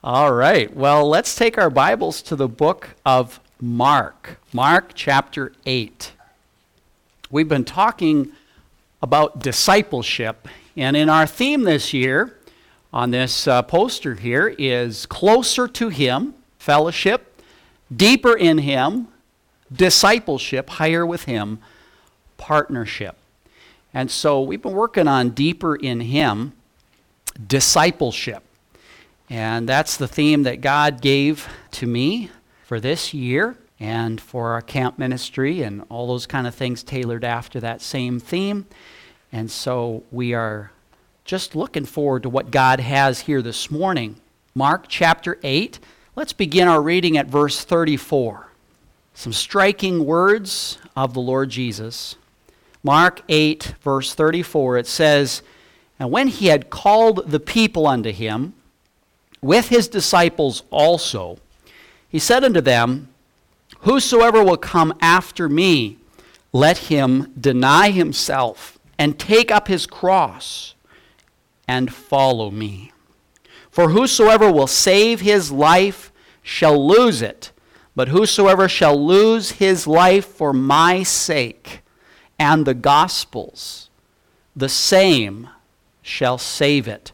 All right. Well, let's take our Bibles to the book of Mark. Mark chapter 8. We've been talking about discipleship, and in our theme this year on this poster here is Closer to Him, Fellowship, Deeper in Him, Discipleship, Higher with Him, Partnership. And so we've been working on Deeper in Him, Discipleship. And that's the theme that God gave to me for this year and for our camp ministry and all those kind of things tailored after that same theme. And so we are just looking forward to what God has here this morning. Mark chapter 8. Let's begin our reading at verse 34. Some striking words of the Lord Jesus. Mark 8, verse 34, it says, "And when he had called the people unto him, with his disciples also, he said unto them, Whosoever will come after me, let him deny himself, and take up his cross, and follow me. For whosoever will save his life shall lose it, but whosoever shall lose his life for my sake and the gospel's, the same shall save it.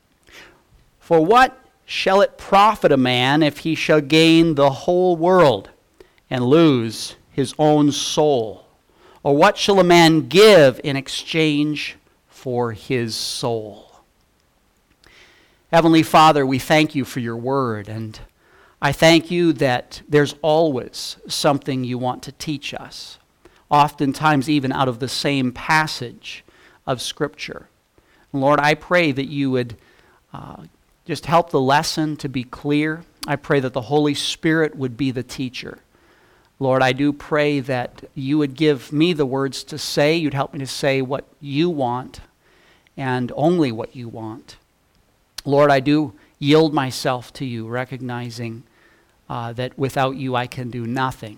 For what shall it profit a man if he shall gain the whole world and lose his own soul? Or what shall a man give in exchange for his soul?" Heavenly Father, we thank you for your word, and I thank you that there's always something you want to teach us, oftentimes even out of the same passage of Scripture. Lord, I pray that you would just help the lesson to be clear. I pray that the Holy Spirit would be the teacher. Lord, I do pray that you would give me the words to say. You'd help me to say what you want and only what you want. Lord, I do yield myself to you, recognizing that without you I can do nothing.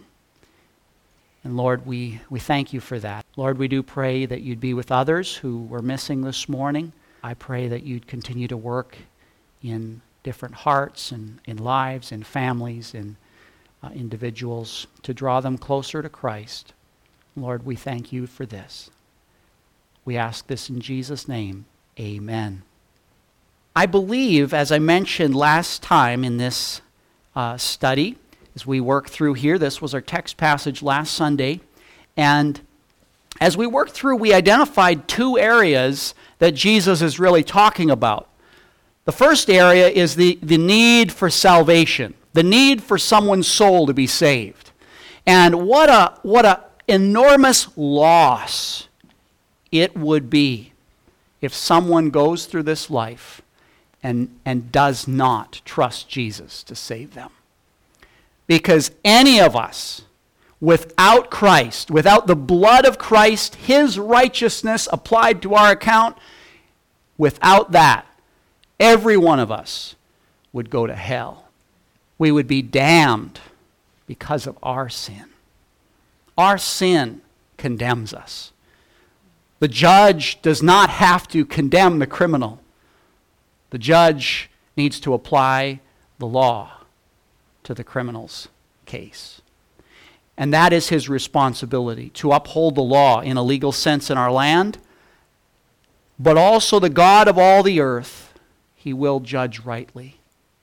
And Lord, we thank you for that. Lord, we do pray that you'd be with others who were missing this morning. I pray that you'd continue to work in different hearts and in lives and families and individuals to draw them closer to Christ. Lord, we thank you for this. We ask this in Jesus' name. Amen. I believe, as I mentioned last time in this study, as we work through here, this was our text passage last Sunday, and as we worked through, we identified two areas that Jesus is really talking about. The first area is the need for salvation, the need for someone's soul to be saved. And what a enormous loss it would be if someone goes through this life and does not trust Jesus to save them. Because any of us, without Christ, without the blood of Christ, his righteousness applied to our account, without that, every one of us would go to hell. We would be damned because of our sin. Our sin condemns us. The judge does not have to condemn the criminal. The judge needs to apply the law to the criminal's case. And that is his responsibility, to uphold the law in a legal sense in our land, but also the God of all the earth. He will judge rightly.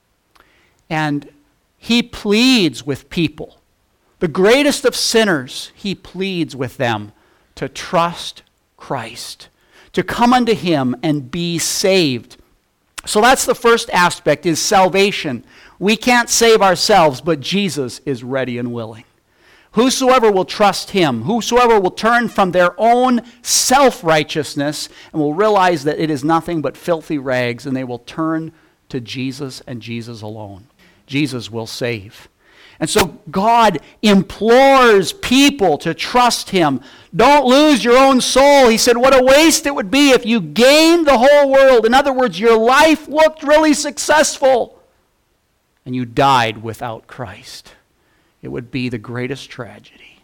And he pleads with people, the greatest of sinners, he pleads with them to trust Christ, to come unto him and be saved. So that's the first aspect, is salvation. We can't save ourselves, but Jesus is ready and willing. Whosoever will trust him, whosoever will turn from their own self-righteousness and will realize that it is nothing but filthy rags, and they will turn to Jesus and Jesus alone. Jesus will save. And so God implores people to trust him. Don't lose your own soul. He said, what a waste it would be if you gained the whole world. In other words, your life looked really successful and you died without Christ. It would be the greatest tragedy.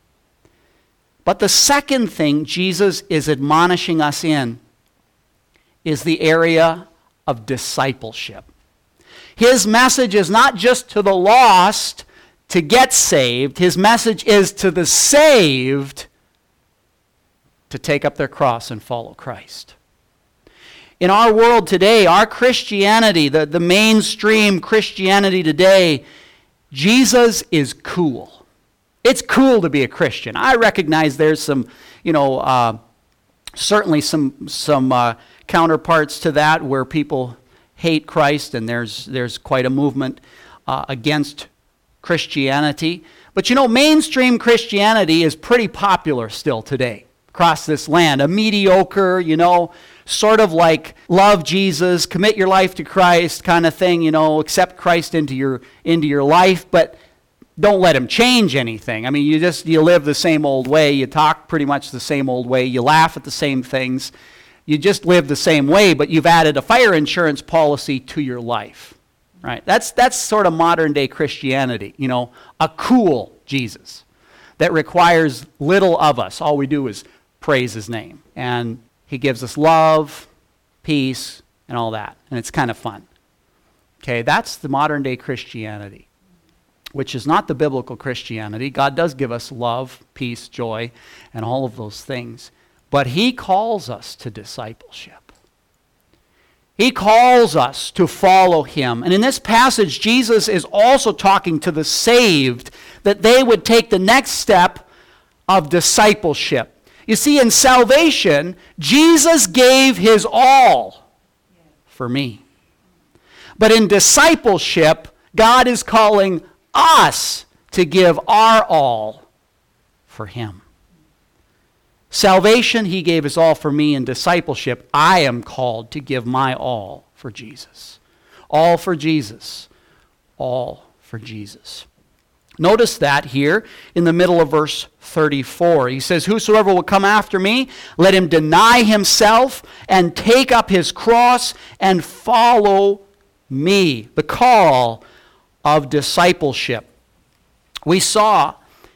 But the second thing Jesus is admonishing us in is the area of discipleship. His message is not just to the lost to get saved. His message is to the saved to take up their cross and follow Christ. In our world today, our Christianity, the mainstream Christianity today, Jesus is cool. It's cool to be a Christian. I recognize there's some, certainly some counterparts to that where people hate Christ, and there's quite a movement against Christianity. But mainstream Christianity is pretty popular still today across this land. A mediocre, sort of like love Jesus, commit your life to Christ kind of thing, accept Christ into your life, but don't let him change anything. I mean, you live the same old way, you talk pretty much the same old way, you laugh at the same things, you just live the same way, but you've added a fire insurance policy to your life. Right? That's sort of modern day Christianity, a cool Jesus that requires little of us. All we do is praise his name. And he gives us love, peace, and all that. And it's kind of fun. Okay, that's the modern day Christianity, which is not the biblical Christianity. God does give us love, peace, joy, and all of those things. But he calls us to discipleship. He calls us to follow him. And in this passage, Jesus is also talking to the saved that they would take the next step of discipleship. You see, in salvation, Jesus gave his all for me. But in discipleship, God is calling us to give our all for him. Salvation, he gave his all for me. In discipleship, I am called to give my all for Jesus. All for Jesus. All for Jesus. Notice that here in the middle of verse 34. He says, whosoever will come after me, let him deny himself and take up his cross and follow me. The call of discipleship. We saw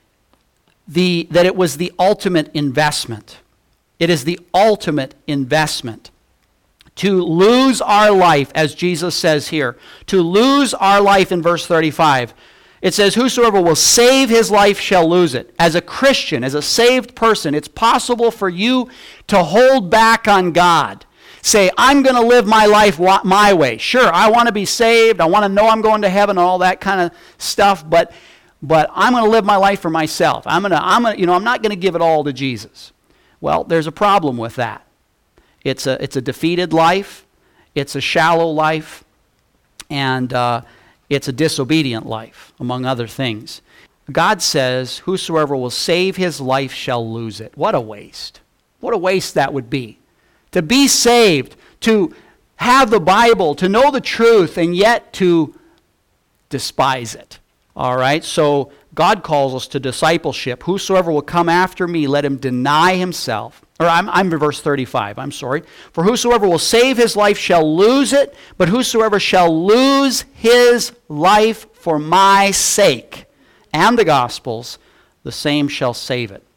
that it was the ultimate investment. It is the ultimate investment. To lose our life, as Jesus says here, to lose our life in verse 35, it says, whosoever will save his life shall lose it. As a Christian, as a saved person, it's possible for you to hold back on God. Say, I'm going to live my life my way. Sure, I want to be saved. I want to know I'm going to heaven and all that kind of stuff, but I'm going to live my life for myself. I'm not going to give it all to Jesus. Well, there's a problem with that. It's a defeated life. It's a shallow life. And it's a disobedient life, among other things. God says, whosoever will save his life shall lose it. What a waste. What a waste that would be. To be saved, to have the Bible, to know the truth, and yet to despise it. All right, so God calls us to discipleship. Whosoever will come after me, let him deny himself. Or I'm in verse 35, I'm sorry. For whosoever will save his life shall lose it, but whosoever shall lose his life for my sake and the gospel's, the same shall save it.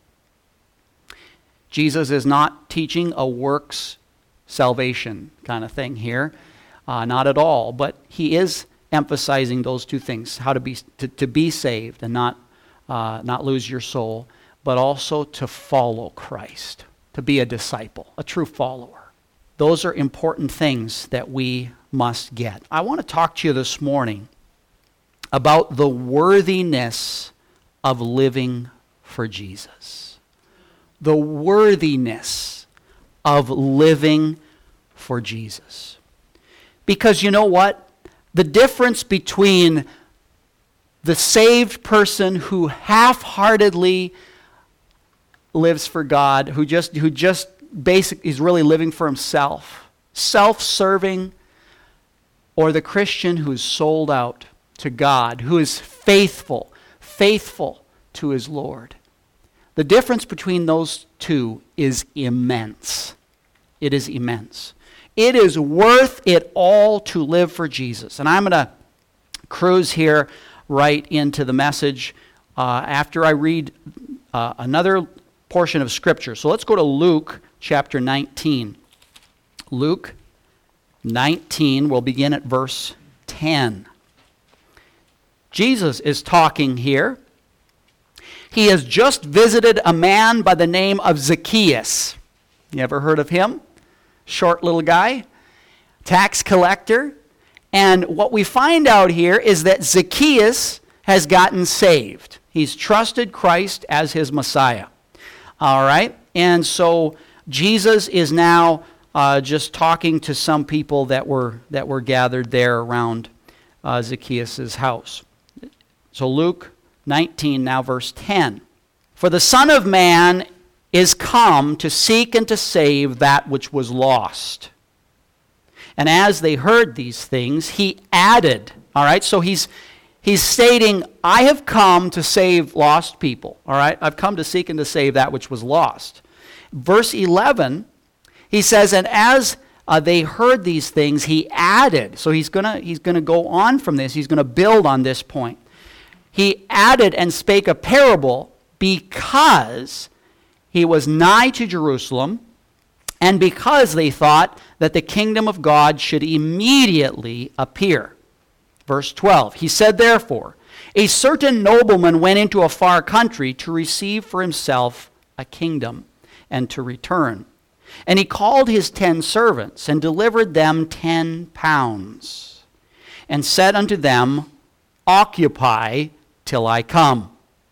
Jesus is not teaching a works salvation kind of thing here. Not at all, but he is emphasizing those two things, how to be saved and not lose your soul, but also to follow Christ, to be a disciple, a true follower. Those are important things that we must get. I want to talk to you this morning about the worthiness of living for Jesus. The worthiness of living for Jesus. Because you know what? The difference between the saved person who half-heartedly lives for God, who just basically is really living for himself, self-serving, or the Christian who's sold out to God, who is faithful to his Lord. The difference between those two is immense. It is immense. It is worth it all to live for Jesus. And I'm going to cruise here right into the message after I read another portion of Scripture. So let's go to Luke chapter 19. Luke 19, we'll begin at verse 10. Jesus is talking here. He has just visited a man by the name of Zacchaeus. You ever heard of him? Short little guy, tax collector. And what we find out here is that Zacchaeus has gotten saved. He's trusted Christ as his Messiah. All right? And so Jesus is now just talking to some people that were gathered there around Zacchaeus' house. So Luke 19, now verse 10. For the Son of Man is come to seek and to save that which was lost. And as they heard these things, he added, all right, so he's stating, I have come to save lost people, all right? I've come to seek and to save that which was lost. Verse 11, he says, and as they heard these things, he added, so he's gonna go on from this, he's going to build on this point. He added and spake a parable because he was nigh to Jerusalem, and because they thought that the kingdom of God should immediately appear. Verse 12, he said, therefore, a certain nobleman went into a far country to receive for himself a kingdom and to return. And he called his 10 servants and delivered them 10 pounds and said unto them, occupy till I come.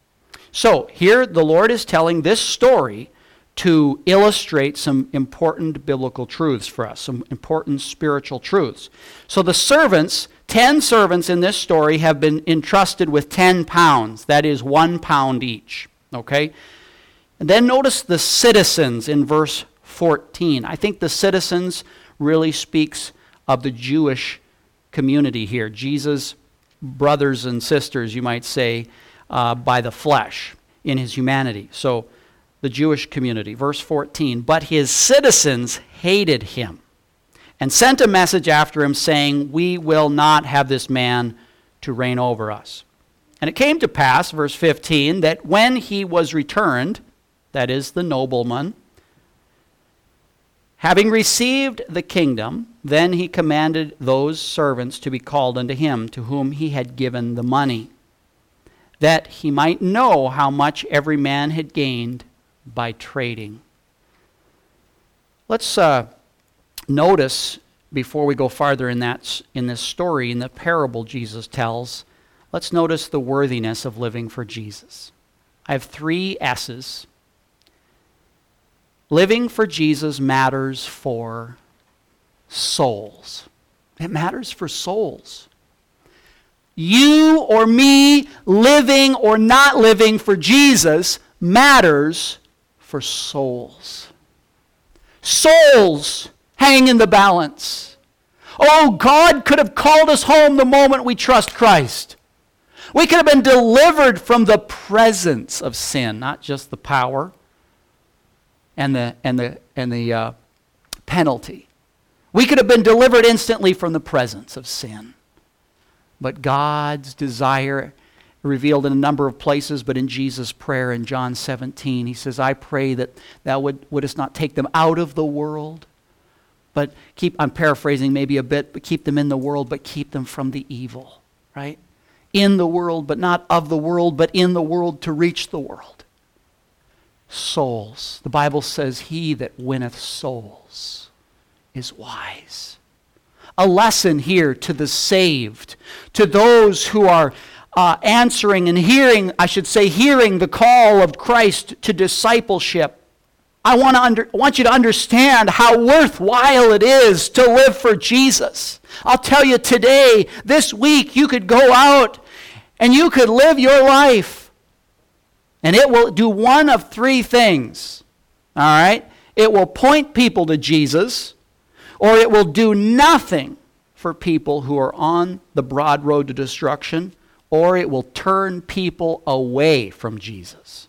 So here the Lord is telling this story to illustrate some important biblical truths for us, some important spiritual truths. So the servants, 10 servants in this story have been entrusted with 10 pounds. That is 1 pound each. Okay? And then notice the citizens in verse 14. I think the citizens really speaks of the Jewish community here. Jesus' brothers and sisters, you might say, by the flesh in his humanity. So the Jewish community. Verse 14, but his citizens hated him and sent a message after him saying, we will not have this man to reign over us. And it came to pass, verse 15, that when he was returned, that is the nobleman, having received the kingdom, then he commanded those servants to be called unto him, to whom he had given the money, that he might know how much every man had gained by trading. Let's notice, before we go farther in this story, in the parable Jesus tells, let's notice the worthiness of living for Jesus. I have 3 S's. Living for Jesus matters for souls. It matters for souls. You or me living or not living for Jesus matters for souls. Souls hang in the balance. Oh, God could have called us home the moment we trust Christ. We could have been delivered from the presence of sin, not just the power and the penalty. We could have been delivered instantly from the presence of sin. But God's desire, revealed in a number of places, but in Jesus' prayer in John 17, he says, I pray that thou wouldest not take them out of the world, but I'm paraphrasing maybe a bit, but keep them in the world, but keep them from the evil, right? In the world, but not of the world, but in the world to reach the world. Souls. The Bible says, he that winneth souls is wise. A lesson here to the saved, to those who are answering and hearing the call of Christ to discipleship. I want you to understand how worthwhile it is to live for Jesus. I'll tell you today, this week, you could go out and you could live your life. And it will do one of 3 things. All right? It will point people to Jesus, or it will do nothing for people who are on the broad road to destruction, or it will turn people away from Jesus.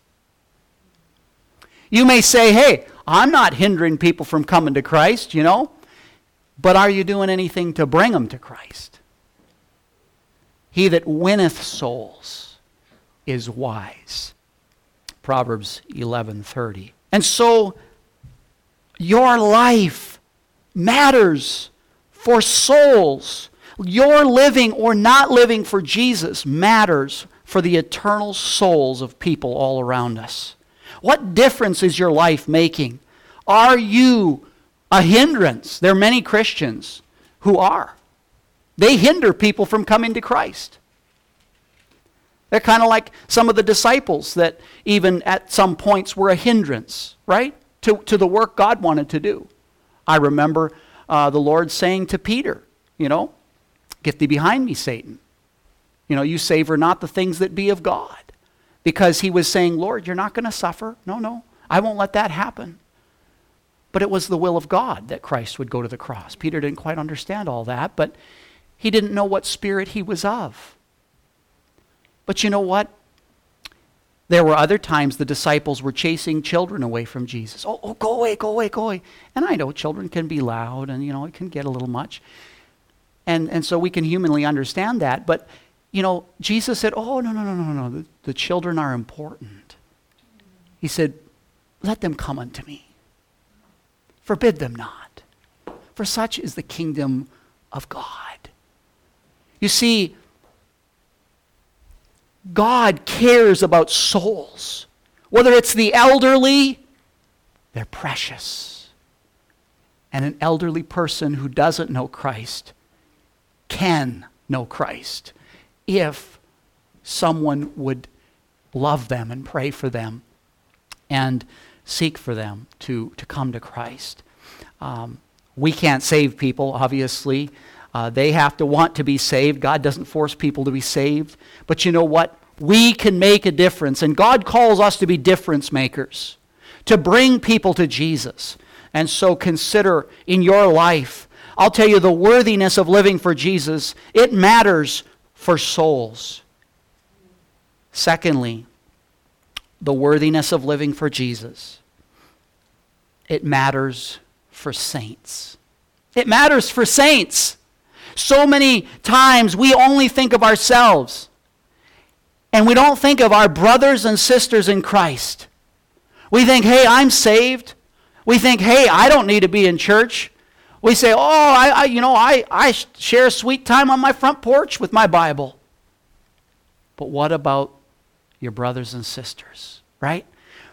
You may say, hey, I'm not hindering people from coming to Christ, but are you doing anything to bring them to Christ? He that winneth souls is wise. Proverbs 11:30. And so your life matters for souls. Your living or not living for Jesus matters for the eternal souls of people all around us. What difference is your life making? Are you a hindrance? There are many Christians who are. They hinder people from coming to Christ. They're kind of like some of the disciples that even at some points were a hindrance, right? To the work God wanted to do. I remember the Lord saying to Peter, get thee behind me, Satan. You savor not the things that be of God. Because he was saying, Lord, you're not going to suffer. No, I won't let that happen. But it was the will of God that Christ would go to the cross. Peter didn't quite understand all that, but he didn't know what spirit he was of. But you know what? There were other times the disciples were chasing children away from Jesus. Oh, go away, go away, go away. And I know children can be loud and, it can get a little much. And so we can humanly understand that. But, Jesus said, oh, no. The children are important. He said, let them come unto me. Forbid them not. For such is the kingdom of God. You see, God cares about souls. Whether it's the elderly, they're precious. And an elderly person who doesn't know Christ can know Christ if someone would love them and pray for them and seek for them to come to Christ. We can't save people, obviously. They have to want to be saved. God doesn't force people to be saved. But you know what? We can make a difference. And God calls us to be difference makers, to bring people to Jesus. And so consider in your life, I'll tell you the worthiness of living for Jesus. It matters for souls. Secondly, the worthiness of living for Jesus. It matters for saints. It matters for saints. So many times we only think of ourselves and we don't think of our brothers and sisters in Christ. We think, hey, I'm saved. We think, hey, I don't need to be in church. We say, I share a sweet time on my front porch with my Bible. But what about your brothers and sisters, right?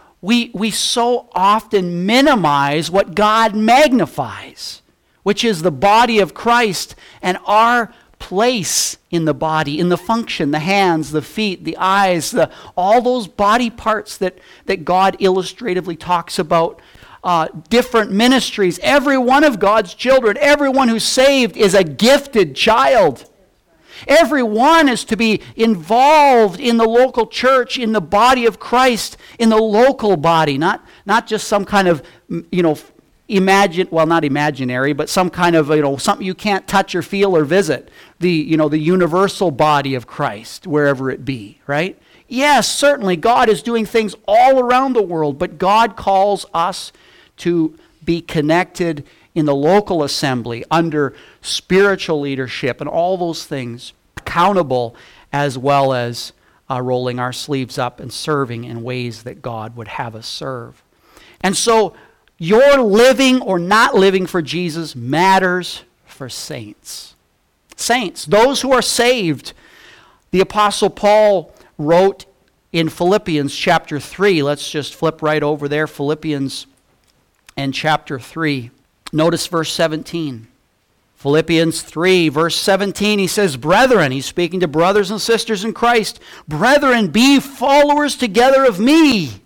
We so often minimize what God magnifies, which is the body of Christ and our place in the body, in the function, the hands, the feet, the eyes, all those body parts that God illustratively talks about. Different ministries. Every one of God's children, everyone who's saved is a gifted child. Everyone is to be involved in the local church, in the body of Christ, in the local body, not just some kind of, not imaginary, but some kind of, something you can't touch or feel or visit. The universal body of Christ, wherever it be, right? Yes, certainly God is doing things all around the world, but God calls us to be connected in the local assembly under spiritual leadership and all those things, accountable as well as rolling our sleeves up and serving in ways that God would have us serve. And so your living or not living for Jesus matters for saints. Saints, those who are saved. The Apostle Paul wrote in Philippians chapter 3. Let's just flip right over there. Philippians and chapter 3. Notice verse 17. Philippians 3, verse 17, he says, Brethren, he's speaking to brothers and sisters in Christ, Brethren, be followers together of me,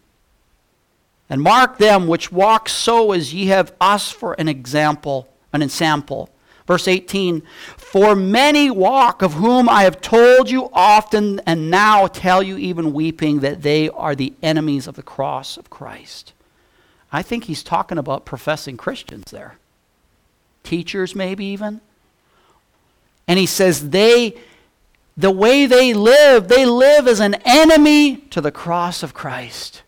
and mark them which walk so as ye have us for an example, an ensample. Verse 18, For many walk, of whom I have told you often, and now tell you even weeping, that they are the enemies of the cross of Christ. I think he's talking about professing Christians there. Teachers maybe even. And he says the way they live as an enemy to the cross of Christ.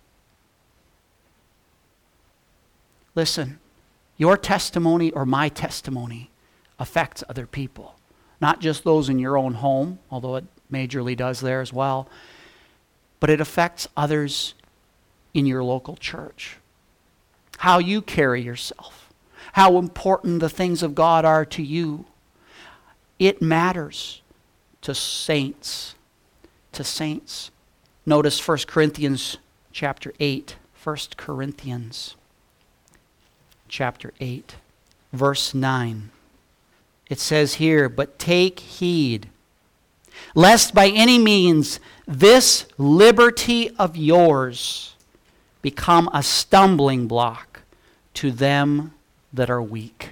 Listen, your testimony or my testimony affects other people. Not just those in your own home, although it majorly does there as well, but it affects others in your local church. How you carry yourself. How important the things of God are to you. It matters to saints. To saints. Notice 1 Corinthians chapter 8. 1 Corinthians chapter 8, verse 9. It says here, "But take heed, lest by any means this liberty of yours become a stumbling block to them that are weak."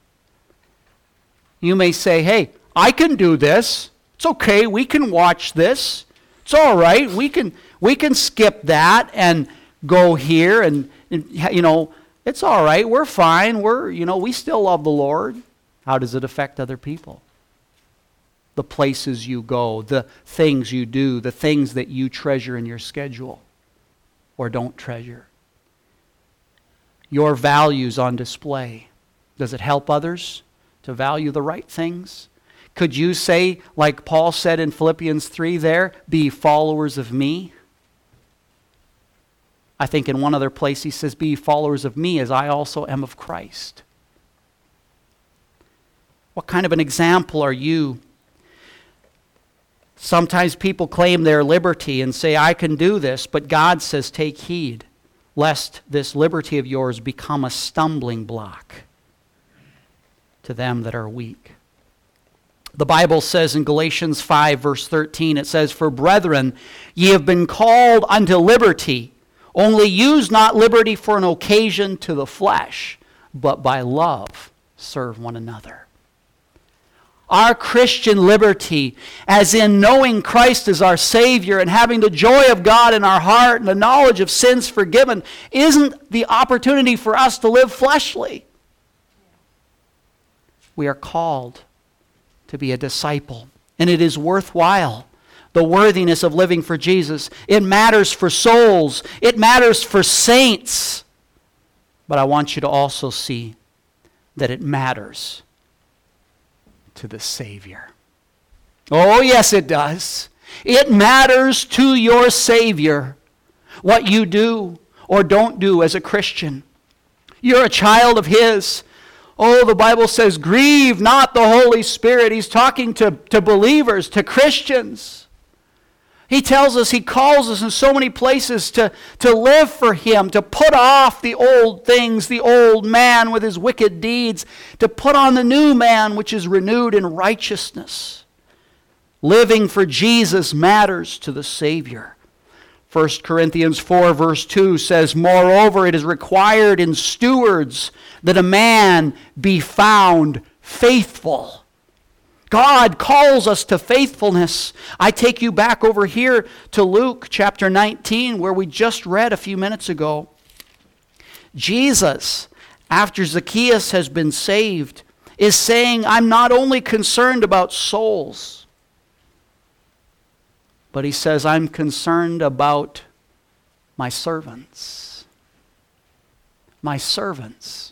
You may say, "Hey, I can do this. It's okay. We can watch this. It's all right. We can skip that and go here and it's all right. We're fine. We still love the Lord." How does it affect other people? The places you go, the things you do, the things that you treasure in your schedule or don't treasure. Your values on display. Does it help others to value the right things? Could you say, like Paul said in Philippians 3 there, "Be followers of me"? I think in one other place he says, "Be followers of me as I also am of Christ." What kind of an example are you? Sometimes people claim their liberty and say, "I can do this," but God says, "Take heed, lest this liberty of yours become a stumbling block to them that are weak." The Bible says in Galatians 5, verse 13, it says, "For brethren, ye have been called unto liberty. Only use not liberty for an occasion to the flesh, but by love serve one another." Our Christian liberty, as in knowing Christ as our Savior and having the joy of God in our heart and the knowledge of sins forgiven, isn't the opportunity for us to live fleshly. We are called to be a disciple, and it is worthwhile. The worthiness of living for Jesus. It matters for souls. It matters for saints. But I want you to also see that it matters to the Savior. Oh, yes, it does. It matters to your Savior what you do or don't do as a Christian. You're a child of His. Oh, the Bible says, "Grieve not the Holy Spirit." He's talking to believers, to Christians. He tells us, He calls us in so many places to live for Him, to put off the old things, the old man with his wicked deeds, to put on the new man which is renewed in righteousness. Living for Jesus matters to the Savior. 1 Corinthians 4 verse 2 says, "Moreover, it is required in stewards that a man be found faithful." God calls us to faithfulness. I take you back over here to Luke chapter 19, where we just read a few minutes ago. Jesus, after Zacchaeus has been saved, is saying, "I'm not only concerned about souls," but he says, "I'm concerned about my servants." My servants.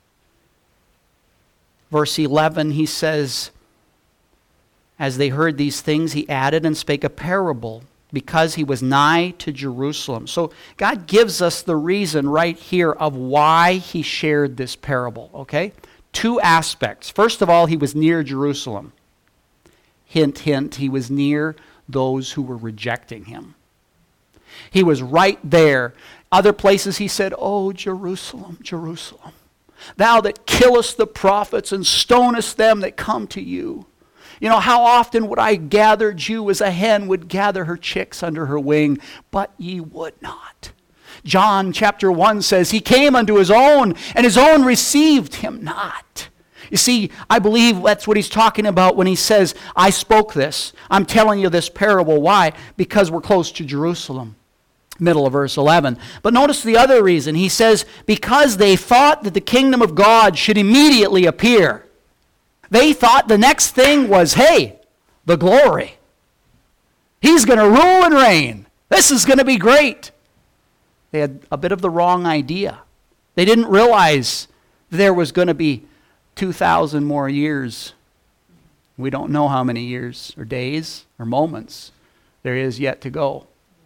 Verse 11, he says, "As they heard these things, he added and spake a parable, because he was nigh to Jerusalem." So God gives us the reason right here of why he shared this parable, okay? Two aspects. First of all, he was near Jerusalem. Hint, hint, he was near those who were rejecting him. He was right there. Other places he said, "Oh, Jerusalem, Jerusalem, thou that killest the prophets and stonest them that come to you. You know, how often would I gather you as a hen would gather her chicks under her wing, but ye would not." John chapter 1 says, "He came unto his own, and his own received him not." You see, I believe that's what he's talking about when he says, "I spoke this. I'm telling you this parable." Why? Because we're close to Jerusalem. Middle of verse 11. But notice the other reason. He says, because they thought that the kingdom of God should immediately appear. They thought the next thing was, hey, the glory. He's going to rule and reign. This is going to be great. They had a bit of the wrong idea. They didn't realize there was going to be 2,000 more years. We don't know how many years or days or moments there is yet to go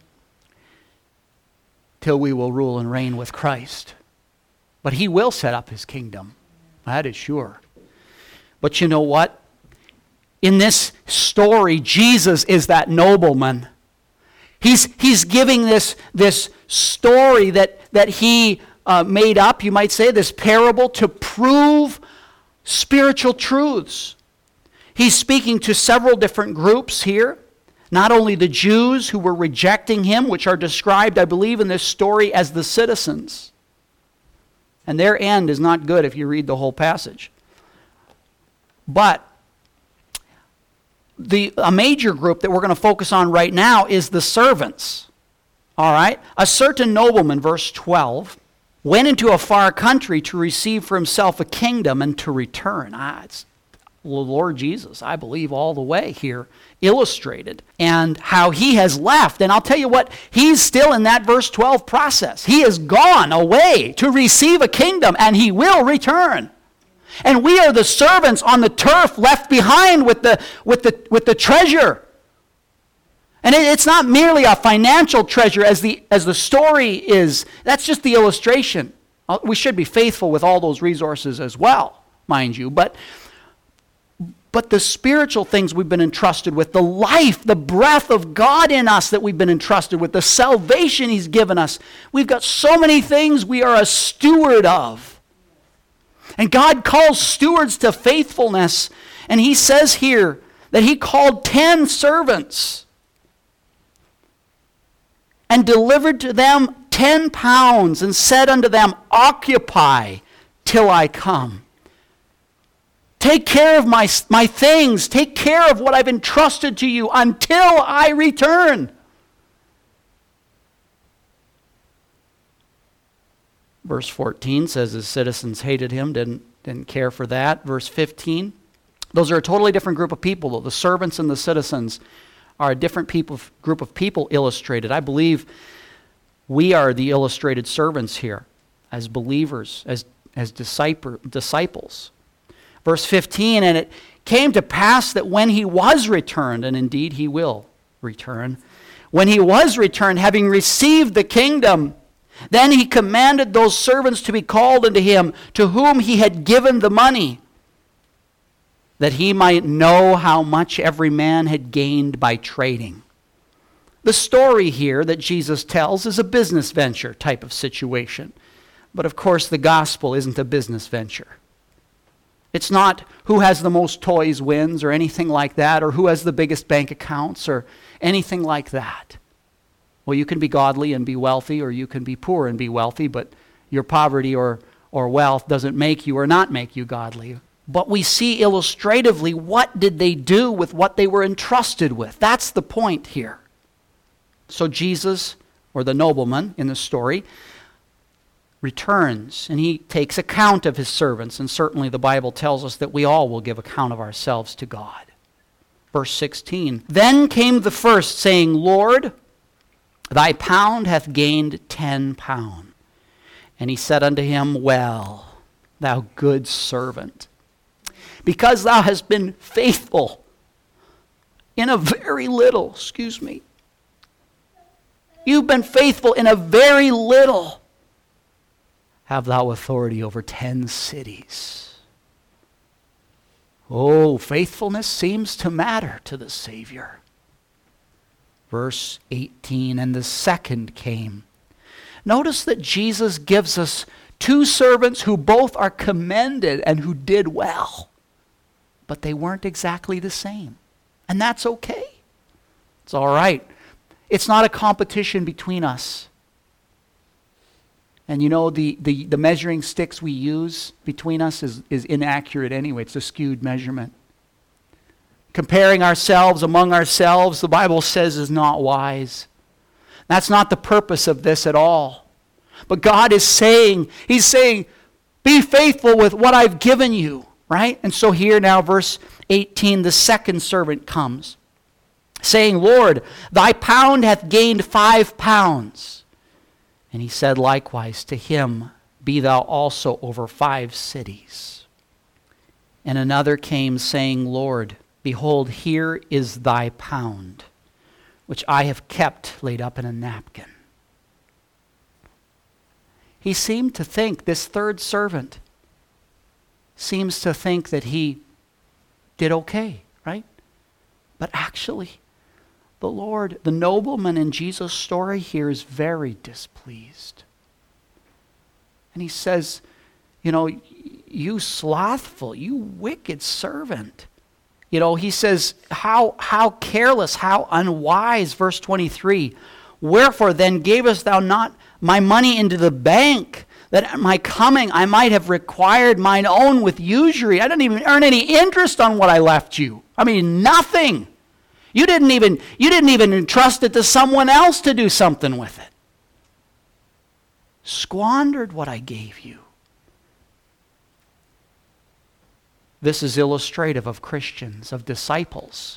till we will rule and reign with Christ. But he will set up his kingdom. That is sure. But you know what? in this story, Jesus is that nobleman. He's giving this story that he made up, you might say, this parable to prove spiritual truths. He's speaking to several different groups here. Not only the Jews who were rejecting him, which are described, I believe, in this story as the citizens. And their end is not good if you read the whole passage. But a major group that we're going to focus on right now is the servants. All right? A certain nobleman, verse 12, went into a far country to receive for himself a kingdom and to return. It's Lord Jesus, I believe, all the way here illustrated. And how he has left. And I'll tell you what, he's still in that verse 12 process. He has gone away to receive a kingdom, and he will return. And we are the servants on the turf left behind with the treasure. And it's not merely a financial treasure as the story is. That's just the illustration. We should be faithful with all those resources as well, mind you. But the spiritual things we've been entrusted with, the life, the breath of God in us that we've been entrusted with, the salvation he's given us. We've got so many things we are a steward of. And God calls stewards to faithfulness. And he says here that he called 10 servants and delivered to them 10 pounds and said unto them, occupy till I come. Take care of my things. Take care of what I've entrusted to you until I return. Verse 14 says his citizens hated him, didn't care for that. Verse 15, those are a totally different group of people, though. The servants and the citizens are a different group of people illustrated. I believe we are the illustrated servants here as believers, as disciples. Verse 15, and it came to pass that when he was returned, and indeed he will return, when he was returned, having received the kingdom, then he commanded those servants to be called unto him, to whom he had given the money, that he might know how much every man had gained by trading. The story here that Jesus tells is a business venture type of situation. But of course, the gospel isn't a business venture. It's not who has the most toys wins or anything like that, or who has the biggest bank accounts or anything like that. Well, you can be godly and be wealthy, or you can be poor and be wealthy, but your poverty or wealth doesn't make you or not make you godly. But we see illustratively, what did they do with what they were entrusted with? That's the point here. So Jesus, or the nobleman in the story, returns, and he takes account of his servants, and certainly the Bible tells us that we all will give account of ourselves to God. Verse 16, then came the first, saying, Lord, thy pound hath gained 10 pounds. And he said unto him, well, thou good servant, because thou hast been faithful in a very little, you've been faithful in a very little, have thou authority over 10 cities. Oh, faithfulness seems to matter to the Savior. Verse 18, and the second came. Notice that Jesus gives us 2 servants who both are commended and who did well. But they weren't exactly the same. And that's okay. It's all right. It's not a competition between us. And you know, the measuring sticks we use between us is inaccurate anyway. It's a skewed measurement. Comparing ourselves among ourselves, the Bible says, is not wise. That's not the purpose of this at all. But God is saying, he's saying, be faithful with what I've given you, right? And so here now, verse 18, the second servant comes, saying, Lord, thy pound hath gained 5 pounds. And he said likewise to him, be thou also over 5 cities. And another came, saying, Lord, behold, here is thy pound, which I have kept laid up in a napkin. He seemed to think, this third servant seems to think that he did okay, right? But actually, the Lord, the nobleman in Jesus' story here, is very displeased. And he says, you slothful, you wicked servant. He says, how careless, how unwise, verse 23. Wherefore then gavest thou not my money into the bank, that at my coming I might have required mine own with usury? I didn't even earn any interest on what I left you. I mean, nothing. You didn't even entrust it to someone else to do something with it. Squandered what I gave you. This is illustrative of Christians, of disciples.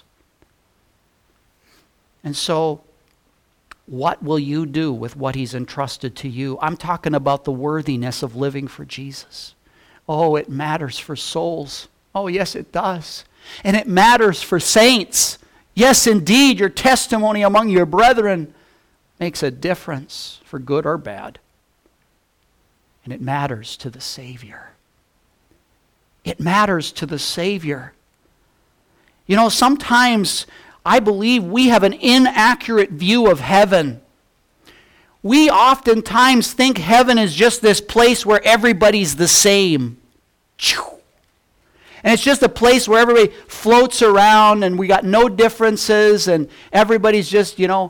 And so, what will you do with what he's entrusted to you? I'm talking about the worthiness of living for Jesus. Oh, it matters for souls. Oh, yes, it does. And it matters for saints. Yes, indeed, your testimony among your brethren makes a difference for good or bad. And it matters to the Savior. It matters to the Savior. Sometimes I believe we have an inaccurate view of heaven. We oftentimes think heaven is just this place where everybody's the same. And it's just a place where everybody floats around and we got no differences and everybody's just, I'll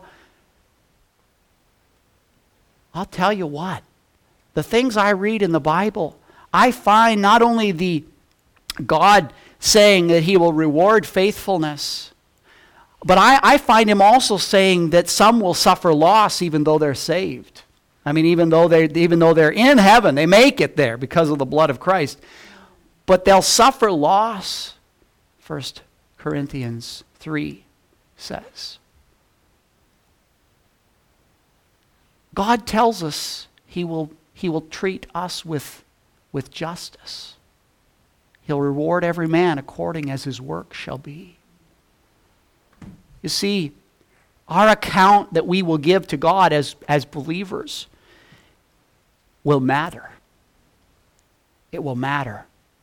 tell you what. The things I read in the Bible, I find not only the God saying that he will reward faithfulness, but I find him also saying that some will suffer loss even though they're saved. I mean, even though they're in heaven, they make it there because of the blood of Christ. But they'll suffer loss, 1 Corinthians 3 says. God tells us he will treat us with justice. He'll reward every man according as his work shall be. You see, our account that we will give to God as believers will matter. It will matter.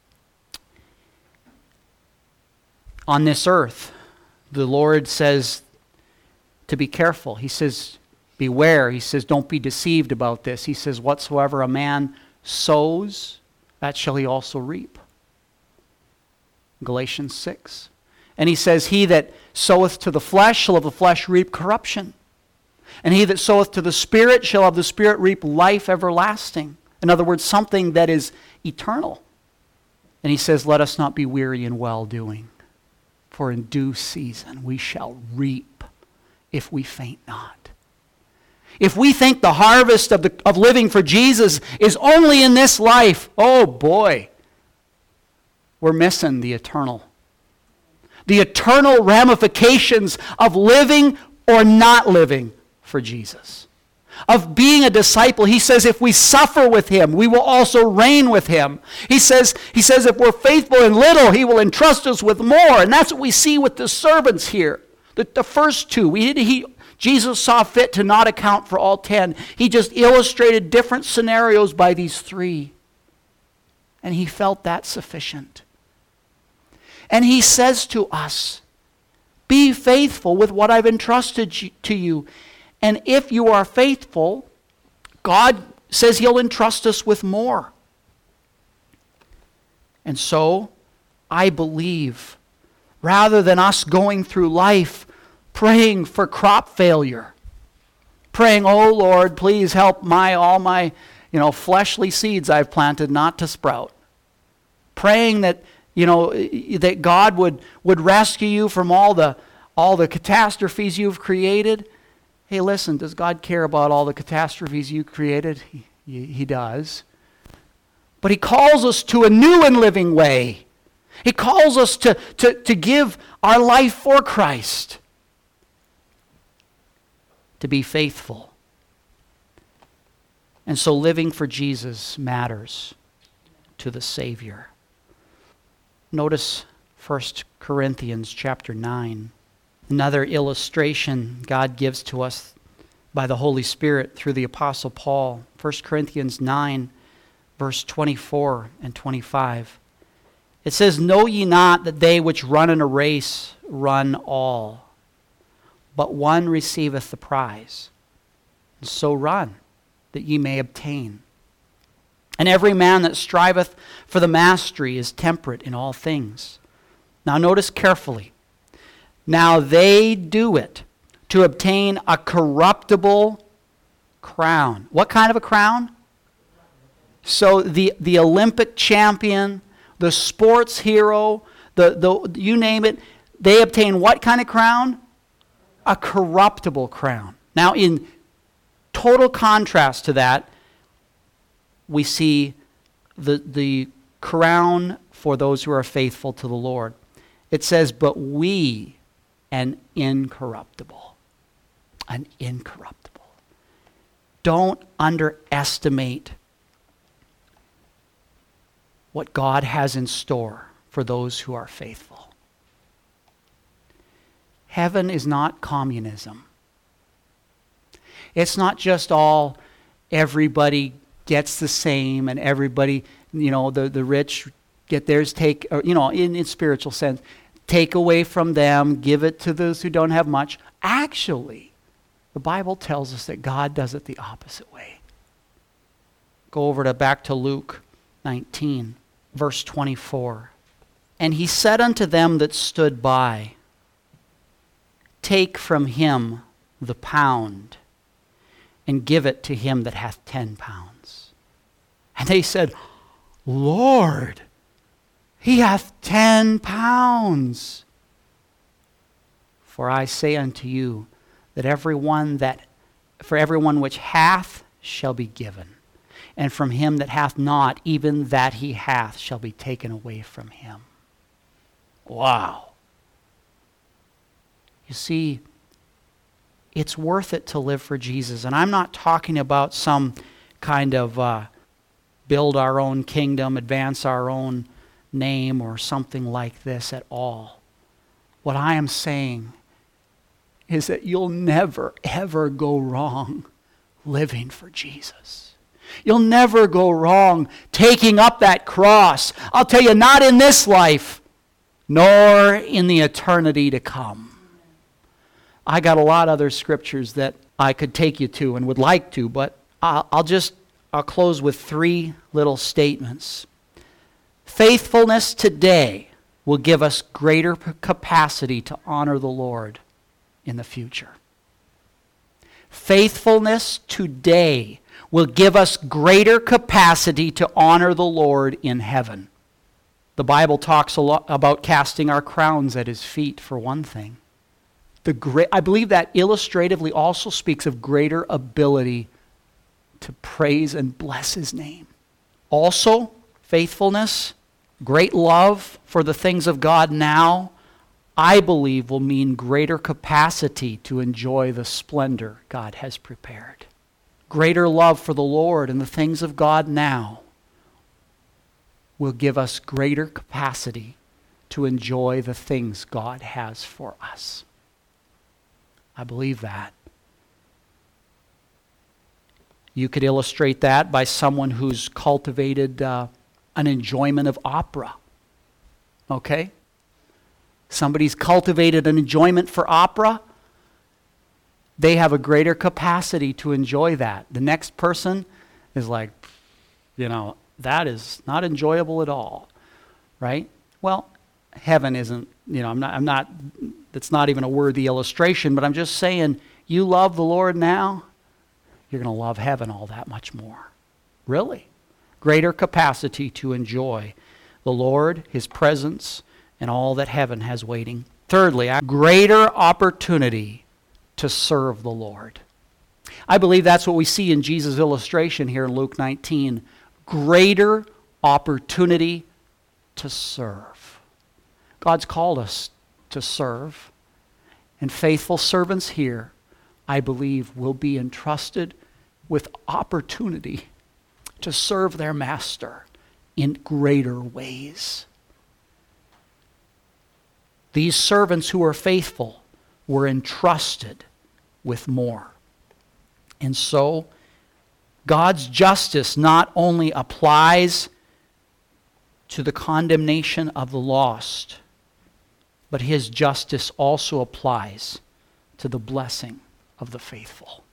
On this earth, the Lord says to be careful. He says, beware. He says, don't be deceived about this. He says, whatsoever a man sows, that shall he also reap. Galatians 6. And he says, he that soweth to the flesh shall of the flesh reap corruption. And he that soweth to the Spirit shall of the Spirit reap life everlasting. In other words, something that is eternal. And he says, let us not be weary in well-doing, for in due season we shall reap if we faint not. If we think the harvest of living for Jesus is only in this life, oh boy, we're missing the eternal. The eternal ramifications of living or not living for Jesus. Of being a disciple. He says if we suffer with him, we will also reign with him. He says if we're faithful in little, he will entrust us with more. And that's what we see with the servants here. The first two, Jesus saw fit to not account for all 10. He just illustrated different scenarios by these 3. And he felt that sufficient. And he says to us, be faithful with what I've entrusted to you. And if you are faithful, God says he'll entrust us with more. And so, I believe, rather than us going through life praying for crop failure, praying, oh Lord, please help all my fleshly seeds I've planted not to sprout. Praying that that God would rescue you from all the catastrophes you've created. Hey, listen, does God care about all the catastrophes you created? He does. But he calls us to a new and living way. He calls us to give our life for Christ. To be faithful. And so living for Jesus matters to the Savior. Notice 1 Corinthians chapter 9. Another illustration God gives to us by the Holy Spirit through the Apostle Paul. 1 Corinthians 9, verse 24 and 25. It says, "Know ye not that they which run in a race run all, but one receiveth the prize? And so run, that ye may obtain. And every man that striveth for the mastery is temperate in all things." Now notice carefully. "Now they do it to obtain a corruptible crown." What kind of a crown? So the Olympic champion, the sports hero, the you name it, they obtain what kind of crown? A corruptible crown. Now in total contrast to that, we see the crown for those who are faithful to the Lord. It says, "But we an incorruptible." An incorruptible. Don't underestimate what God has in store for those who are faithful. Heaven is not communism. It's not just all everybody gets the same and everybody, the rich get theirs, in spiritual sense, take away from them, give it to those who don't have much. Actually, the Bible tells us that God does it the opposite way. Go back to Luke 19, verse 24. "And he said unto them that stood by, Take from him the pound, and give it to him that hath 10 pounds. And they said, Lord, he hath 10 pounds. For I say unto you, that for everyone which hath shall be given, and from him that hath not, even that he hath shall be taken away from him." Wow. You see, it's worth it to live for Jesus. And I'm not talking about some kind of build our own kingdom, advance our own name, or something like this at all. What I am saying is that you'll never, ever go wrong living for Jesus. You'll never go wrong taking up that cross. I'll tell you, not in this life, nor in the eternity to come. I got a lot of other scriptures that I could take you to and would like to, but I'll close with 3 little statements. Faithfulness today will give us greater capacity to honor the Lord in the future. Faithfulness today will give us greater capacity to honor the Lord in heaven. The Bible talks a lot about casting our crowns at his feet, for one thing. I believe that illustratively also speaks of greater ability to praise and bless his name. Also, faithfulness, great love for the things of God now, I believe will mean greater capacity to enjoy the splendor God has prepared. Greater love for the Lord and the things of God now will give us greater capacity to enjoy the things God has for us. I believe that. You could illustrate that by someone who's cultivated an enjoyment of opera. Okay? Somebody's cultivated an enjoyment for opera. They have a greater capacity to enjoy that. The next person is like, that is not enjoyable at all. Right? Well, heaven isn't, that's not even a worthy illustration, but I'm just saying, you love the Lord now, you're going to love heaven all that much more. Really. Greater capacity to enjoy the Lord, his presence, and all that heaven has waiting. Thirdly, greater opportunity to serve the Lord. I believe that's what we see in Jesus' illustration here in Luke 19. Greater opportunity to serve. God's called us to serve. And faithful servants here, I believe, will be entrusted with opportunity to serve their master in greater ways. These servants who are faithful were entrusted with more. And so, God's justice not only applies to the condemnation of the lost, but his justice also applies to the blessing of the faithful.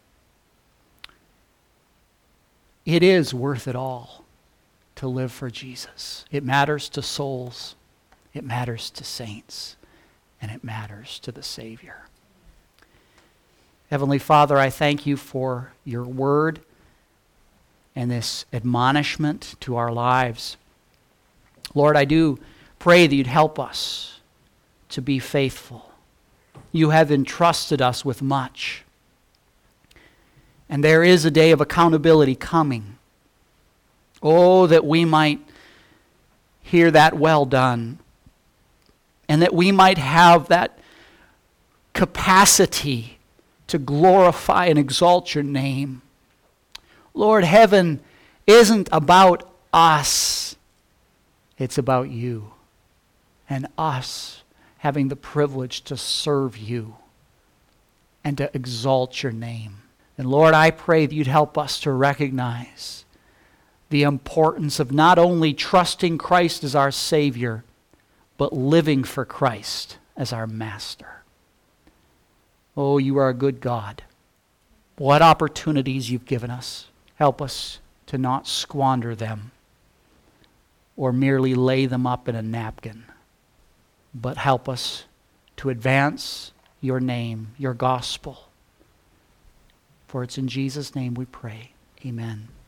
It is worth it all to live for Jesus. It matters to souls, it matters to saints, and it matters to the Savior. Heavenly Father, I thank you for your word and this admonishment to our lives. Lord, I do pray that you'd help us to be faithful. You have entrusted us with much. And there is a day of accountability coming. Oh, that we might hear that well done, and that we might have that capacity to glorify and exalt your name. Lord, heaven isn't about us. It's about you and us having the privilege to serve you and to exalt your name. And Lord, I pray that you'd help us to recognize the importance of not only trusting Christ as our Savior, but living for Christ as our Master. Oh, you are a good God. What opportunities you've given us. Help us to not squander them or merely lay them up in a napkin, but help us to advance your name, your gospel. For it's in Jesus' name we pray. Amen.